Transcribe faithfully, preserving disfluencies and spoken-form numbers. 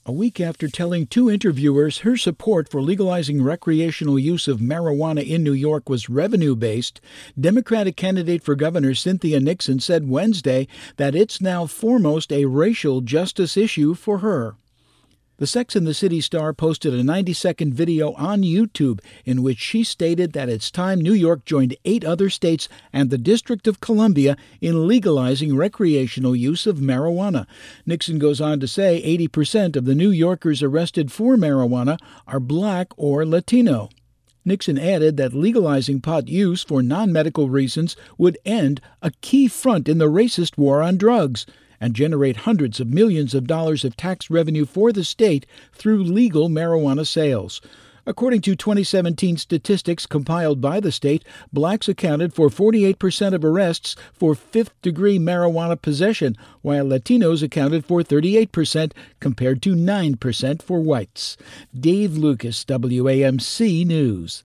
A week after telling two interviewers her support for legalizing recreational use of marijuana in New York was revenue-based, Democratic candidate for governor Cynthia Nixon said Wednesday that it's now foremost a racial justice issue for her. The Sex and the City star posted a ninety-second video on YouTube in which she stated that it's time New York joined eight other states and the District of Columbia in legalizing recreational use of marijuana. Nixon goes on to say eighty percent of the New Yorkers arrested for marijuana are black or Latino. Nixon added that legalizing pot use for non-medical reasons would end a key front in the racist war on drugs and generate hundreds of millions of dollars of tax revenue for the state through legal marijuana sales. According to twenty seventeen statistics compiled by the state, blacks accounted for forty-eight percent of arrests for fifth-degree marijuana possession, while Latinos accounted for thirty-eight percent compared to nine percent for whites. Dave Lucas, W A M C News.